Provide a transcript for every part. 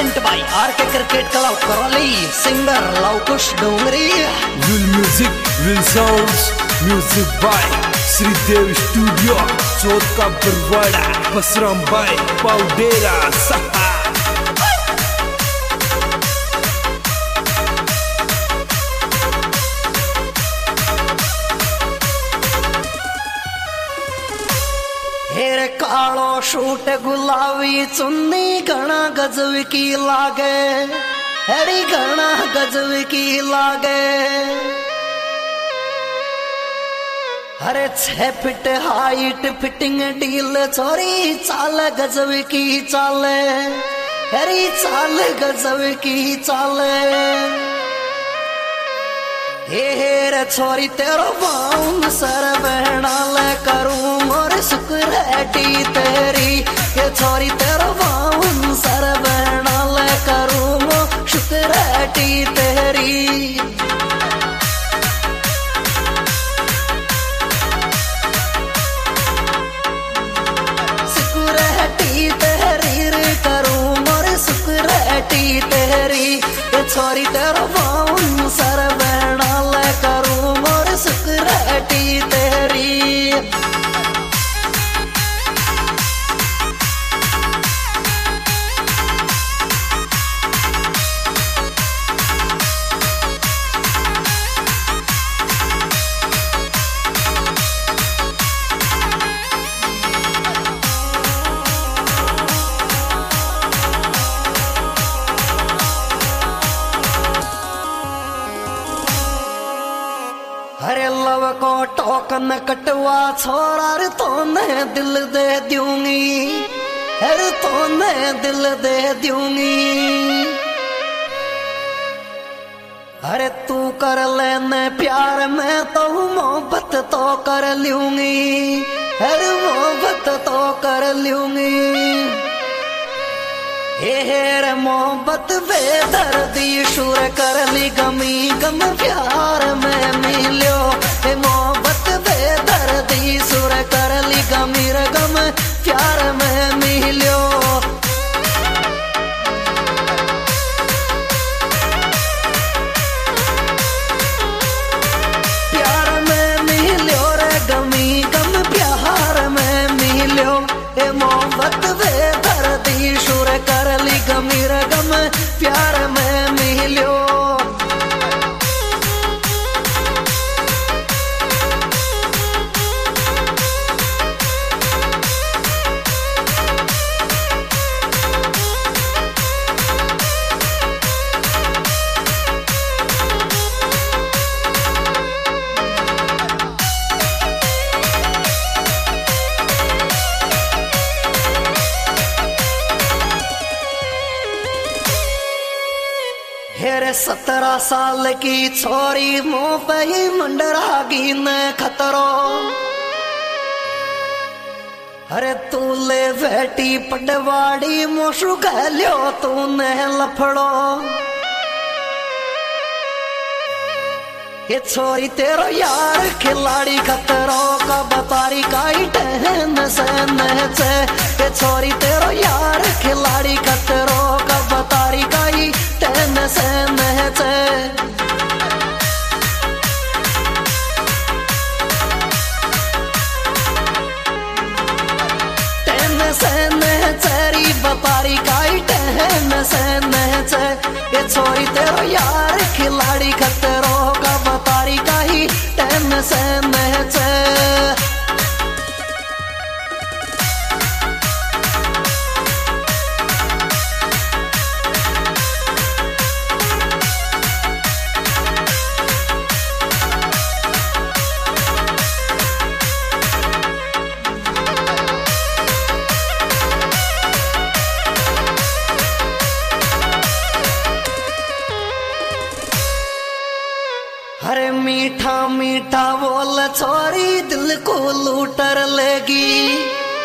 Present by RK cricket club Karauli, singer Lavkush Dongri. Will music will sounds, music by Shridev studio, Chauth ka Barwara, Basram bye पाउडेरा सहा। हेरे कालो shoot गुलाबी चुन्नी घना गजब की लागे, हेरी घना गजब की लागे। अरे 6 फीट हाइट फिटिंग डील छोरी चाल गजब की चाले, हेरी चाल गजब की चाले। हेरे छोरी तेरो बाउन सर बहनाल करूं मोर सुकरेटी तेरी, ये छोरी तेरो बाउन सर बहनाल करूं मोर सुकरेटी तेरी। सुकरेटी तेरी रे करूं मोर सुकरेटी तेरी, ये छोरी तेरो बाउन सर बहनाल करूं मोर सुकरेटी तेरी। अरे लव को टोकन कटवा छोरा रे तोने दिल दे दूंगी, अरे तोने दिल दे दूंगी। अरे तू कर लेने प्यार में तो मोहब्बत तो कर लूंगी, अरे मोहब्बत तो कर लूंगी। हेर मोहब्बत बेदर्दी शुर कर ली गमी गम प्यार में मिलो, हे मोहब्बत बेदर्दी शुर कर ली गमी गम प्यार में मिलो। प्यार में मिलो रे गमी गम प्यार में मिलो, हे मोहब्बत बेदर्दी शुर कर ली गमी गम प्यार में मिलो। हेरे 17 साल की छोरी मुंह पे ही मंडरागी न खतरो। अरे तू ले बेटी पटवाड़ी मोशु गलियो तूने लफड़ो, ये छोरी तेरो यार खिलाड़ी खतरो का बतारी काई टहन से नचे। ये छोरी तेरो यार खिलाड़ी खतरो का बतारी काई टहन से नचे। टहन से नचरी बतारी काई टहन से नचे। ये छोरी तेरो यार खिलाड़ी खतरो का बतारी काई टहन से नचे। अरे मीठा मीठा बोल छोरी दिल को लूटर लेगी,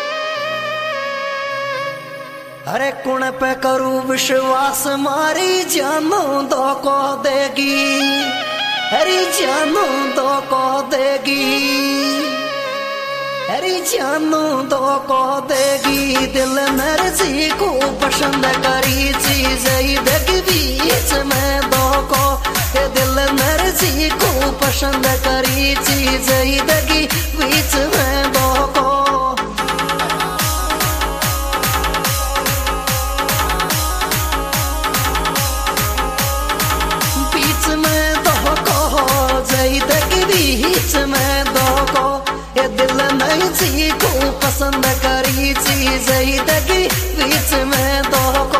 अरे कुण पे करूं विश्वास मारी जानों दो को देगी, अरे जानों दो को देगी। अरे जानू दो को देगी दिल मर्जी को पसंद करी चीज देगी बीच में दो को दिल मर्जी को पसंद करी चीज देगी बीच में दो को बीच में दो को जई देगी बीच में दो को ये दिल नहीं जी को पसंद करी चीज देगी बीच में दो को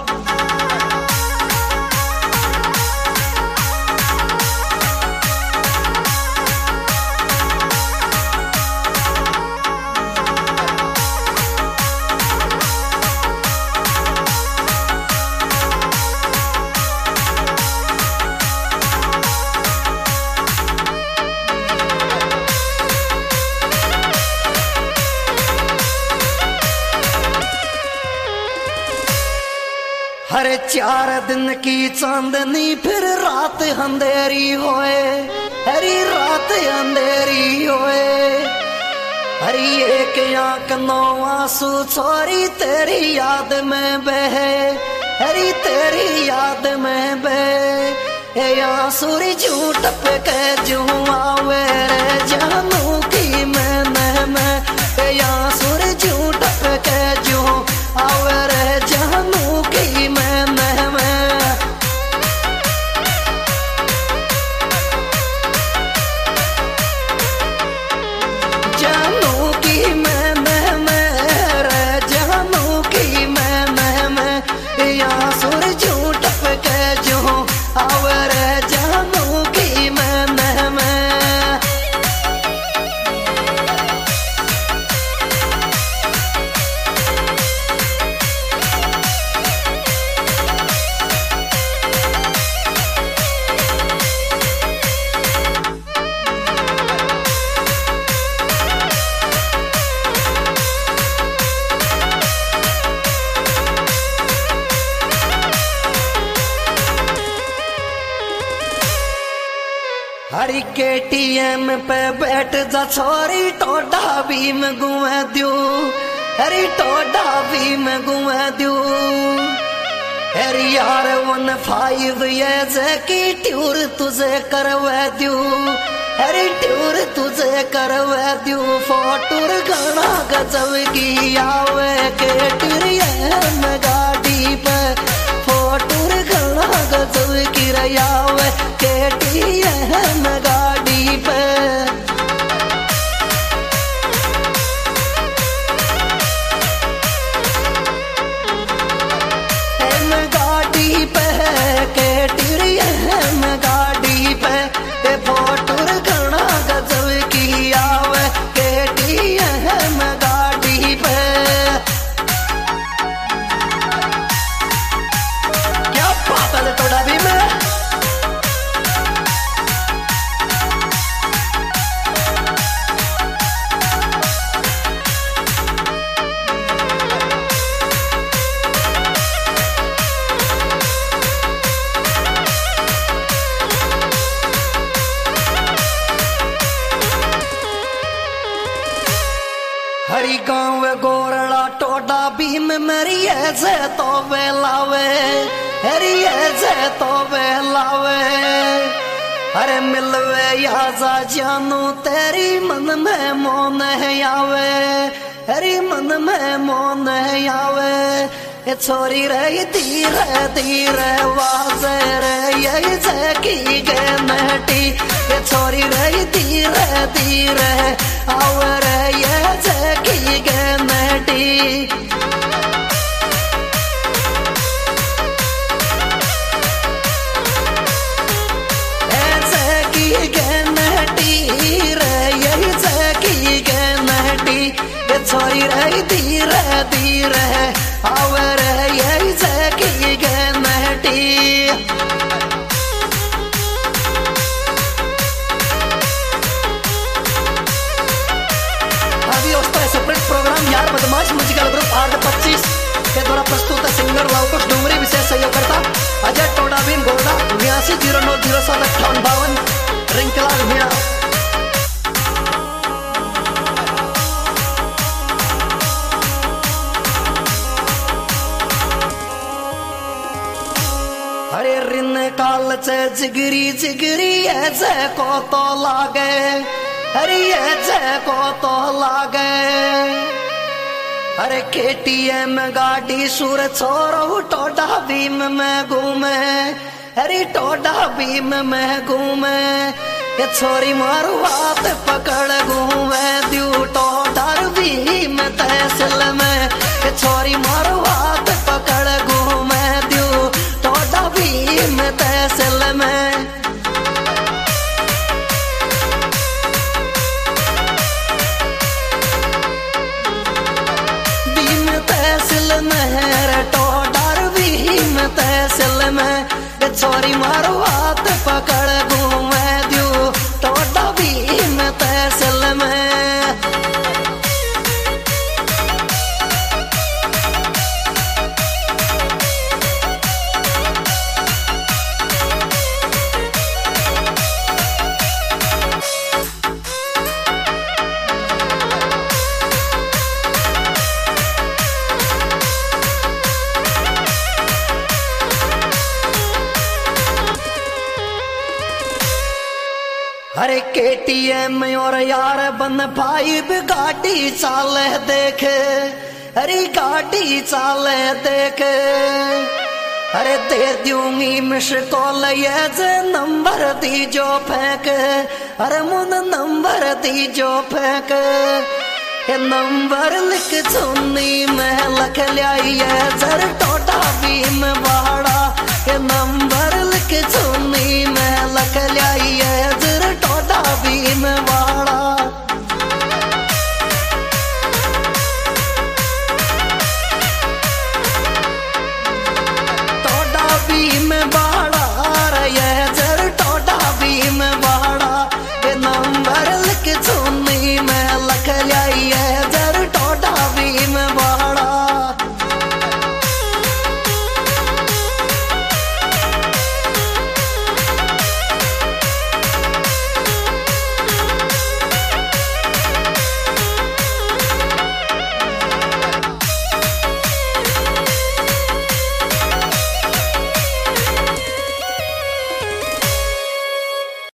हर 4 दिन की चांदनी फिर रात अंधेरी होए हरी रात अंधेरी होए हरी एक आंख 9 आंसू छोरी तेरी याद में बहे हरी तेरी याद में बहे ये आंसू झूठ पे कह जू आवे रे जानू की मैं ये आंसू झूठ पे कह जू आवे रे जानू की मैं जानू की मैं रे जानू की मैं यहाँ सुर झूठ पे कह जो आवे रे जानू की मैं हरी KTM पे बैठ जा छोरी टोडा भी में गुआ दू हरी टोडा भी में गुआ दू हरी यार 15 ये जैकी ट्यूर तुझे करवा दू हरी ट्यूर तुझे करवा दू फोटूर गाना गजब की आवे KTM गाड़ी पे फोटूर गाना गजब की रयावे KTM गाड़ी पे एम गाड़ी पे KTM गाड़ी पे फोटूर घना गजब की आवे KTM गाड़ी पे क्या बात है टोडा भी में हरी गाँव गोरड़ा टोडा भीम मेरी ऐसे तो बेलावे हरी ऐसे तो बेलावे अरे मिलवे याजा जानू तेरी मन में मोन है आवे हरी मन में मोन है आवे ये छोरी रही धीरे धीरे वाजे रे यही से की गए नटी ये छोरी रही धीरे धीरे आवे रे ये से की गए नटी ऐसे की गए नटी रे यही से की गए नटी ये छोरी रही धीरे धीरे आवे रे यही से की गए नटी अभी होता है सेपरेट प्रोग्राम यार बदमाश म्यूजिकल ग्रुप R25 के द्वारा प्रस्तुत है सिंगर लवकुश डुमरी विशेष सहयोगकर्ता अजय टोडा भीम गोरडा 8909075852 रिंकलाल भीड़ा अरे रिन काल से जिगरी जिगरी ऐसे को तो लागे, अरे ऐसे को तो लागे। अरे KTM गाड़ी सुर छोरो टोडा भीम में घूमे, अरे टोडा भीम में घूमे। ये छोरी मारू हाथ पकड़ घूमे द्यू टोडा भीम तहसील में। ये छोरी मारू हाथ पकड़ घूमे द्यू टोडा भीम तहसील में। तहसील में रे टोडर भीम तहसील में। छोरी मारो हाथ पकड़ घूमे द्यू टोडा भीम तहसील में। अरे KTM और यार बन भाई भी गाड़ी चाले देख, अरे गाड़ी चाले देख। अरे दे दूंगी मिस कॉल ये जे नंबर दी जो फेंक, अरे मुन नंबर दी जो फेंक। ये नंबर लिख चुन्नी में लख लिया जर टोटा भीम।